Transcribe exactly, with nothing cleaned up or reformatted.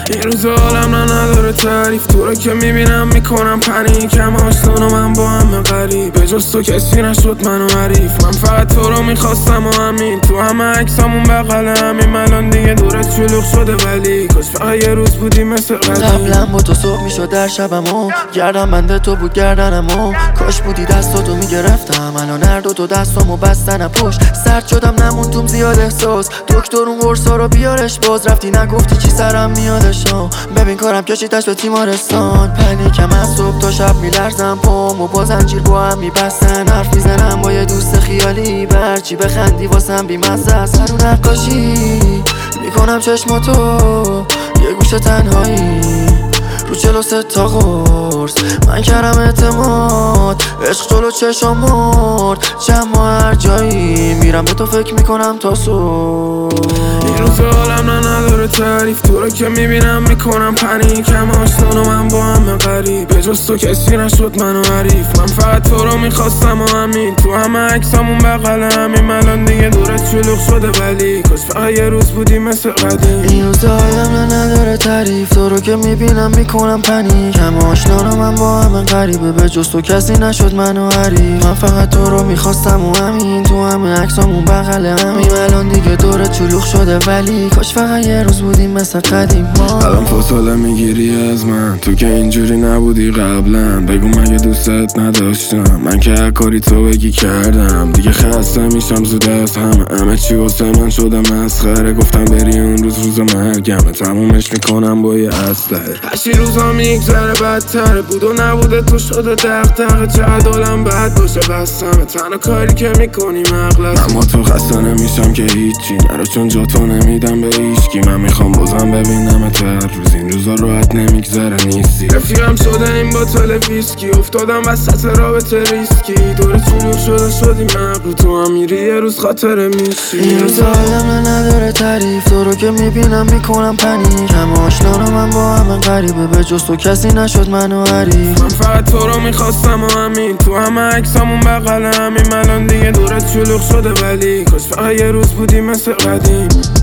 این روزا حالم نداره تعریف، تو رو که میبینم میکنم پنیک. هم آشنا و من با همه غریب، به جز تو کسی نشد منو حریف. من فقط تو رو میخواستم و همین، تو همه عکسامون بغل همین. الان دیگه دورت شلوغ شده ولی کاش فقط یه روز بودی مثل قدیم. قبلا با تو صبح میشد در شبمو، گردم بنده تو بود گردنمو. کاش بودی دستاتو میگرفتم، الان هر دو تو دستامو بستن پشت. سرد شدم نمون توم زیاد احساس، دکتر اون قرصا رو بیارش. باز رفتی نگفتی چی سرم میادش. ببین کارم کشیدش به تیمارستان. پنیکم از صبح تا شب میلرزم، پامو با زنجیر با هم میبستن. حرف میزنم با یه دوست خیالی، برچی بخندی واسم بیمزه است. هر نقاشی میکنم چشماتو، یه گوشه تنهایی رو چلو سه تا قرص. من کردم اعتماد، عشق جلو چشم مرد. جمع هر جایی میرم به تو فکر میکنم تا صبح. این روزا حالم نداره تعریف، تو رو که میبینم میکنم پنیک. هم آشنا و من با همه غریب، به جز تو کسی نشد منو حریف. من فقط تو رو میخواستم و همین، تو همه عکسامون بغل همین. الان دیگه دورت شلوغ شده ولی کاش فقط یه روز بودی مثل قدیم. این روزا حالم نداره تعریف، تو رو که میبینم میکنم پنیک. هم آشنا و من با همه غریبه، به جز تو کسی نشد منو حریف. من فقط تو رو میخواستم و همین، تو همه عکسامون بغل همین. الان دیگه دورت شلوغ شده ولی کاش فقط یه روز بودیم مثل قدیم. الان فاصله میگیری از من، تو که اینجوری نبودی قبلا. بگو مگه دوستت نداشتم، من که هر کاری تو بگی کردم. دیگه خسته میشم زود از همه، همه چی واسه من شده مسخره. گفتم بری اون روز روز مرگمه، تمومش میکنم با یه اسلحه. هرچی روزا میگذره بدتره، بود و نبوده تو شده دغدغه. چقدر حالم بد باشه بستمه، تنها کاری که میکنی مغلطه. اما تو خسته نمیشم که هیچی نرو، چون جا تو نمیدم به هیچکی. من میخوام بازم ببینم هر روز، این روزا راحت نمیگذره نیستی. رفیقم شده این باتل ویسکی، افتادم وسط رابطه ریسکی. دور شلوغ شده شدی مغلوب، تو هم میری یه روز خاطره میشی. این روزا حالم نداره تعریف، تو رو که میبینم میکنم پنیک. هم آشنا و من با همه غریبه، به جز تو کسی نشد منو حریف. من فقط تو رو میخواستم و همین، تو همه عکسامون بغل همین. الان دیگه دورت شلوغ شده ولی کاش فقط یه روز بودی مثل قدیم.